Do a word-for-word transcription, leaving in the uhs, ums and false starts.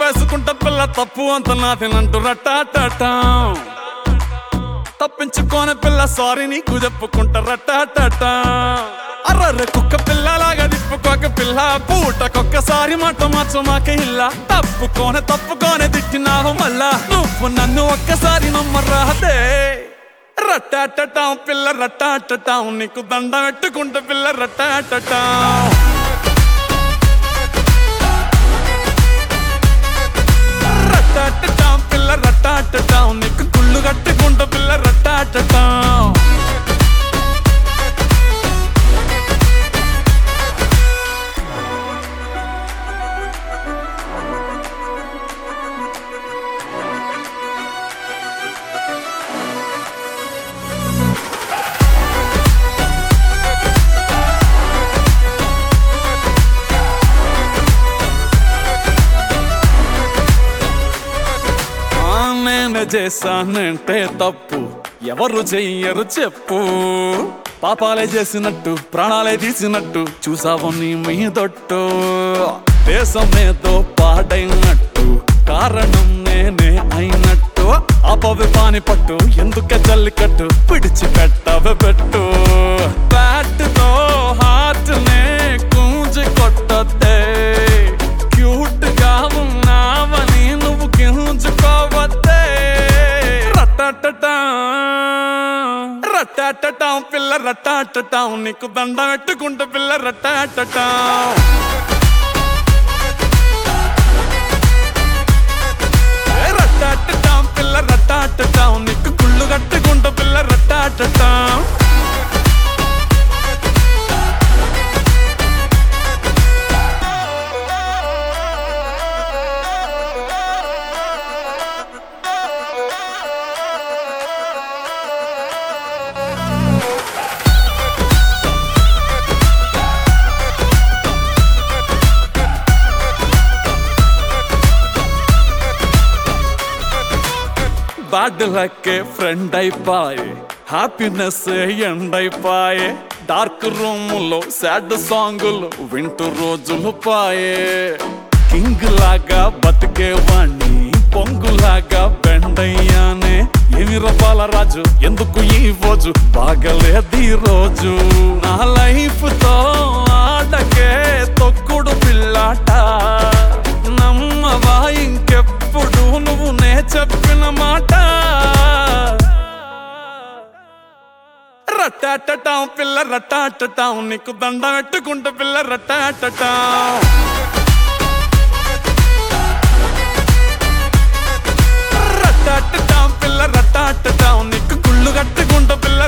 తప్పేసుకుంట పిల్ల తప్పు అంత నాదేనంటూ రట్టాటటా తప్పించుకోని పిల్ల సారీ నీకు చెప్పుకుంటా రట్టాటటా అర్రర్రె కుక్క పిల్లలాగా తిప్పుకోక పిల్ల పూటకొక్కసారి మాట మార్చమాక ఇల్లా తప్పుకోనే తప్పుకోనే తిట్టినావు మళ్ళా నువ్వు నన్ను ఒక్కసారి నమ్మరాదే రట్టాటటా పిల్ల రట్టాటటా నీకు దండ పెట్టుకుంటా పిల్ల రట్టాటటా రట్టాటటా పిల్ల రట్టాటటా నీకు గుళ్ళు కట్టుకుంటా పిల్ల రట్టాటటా చేశానంటే తప్పు ఎవరు చెయ్యరు చెప్పు పాపాలే చేసినట్టు ప్రాణాలే తీసినట్టు చూసావు నీ మీదొట్టు దేశమేదో పాడైనట్టు కారణం నేనే అయినట్టు ఆపవి పాని పట్టు ఎందుకే జల్లికట్టు పిడిచి పెట్టవ పెట్టు బ్యాట్తో హార్ట్ నే కూంజి కొట్టొద్దే క్యూట్ గా ఉన్నావని నువ్వు గింజుకోవద్దే రట్టాటటా రట్టాటటా పిల్ల రట్టాటటా నీకు దండ పెట్టుకుంటా పిల్ల రట్టాటటా రట్టాటటా పిల్ల రట్టాటటా నీకు గుళ్ళు కట్టుకుంటా పిల్ల రట్టాటటా బ్యాడ్ లక్ ఫ్రెండ్ అయిపోయే హ్యాపీనెస్ ఎండ్ అయిపోయే డార్క్ రూమ్ లో సాడ్ సాంగులు వింటూ రోజులు పాయే కింగ్ లాగా బతికేవాణ్ణి పొంగులాగా బెండ్ అయ్యానే ఏమి రపాల రాజు ఎందుకు ఈ రోజు బాగలేదు ఈ రోజు నా లైఫ్ తో ఆడకే తొక్కుడు పిల్లాట నమ్మవా ఇంకెప్పుడు నువ్వు నే చెప్పిన మాట రట్టాటటా పిల్ల రట్టాటటా నీకు దండ పెట్టుకుంటా పిల్ల రట్టాటటా రట్టాటటా పిల్ల రట్టాటటా నీకు గుళ్ళు కట్టుకుంటా పిల్ల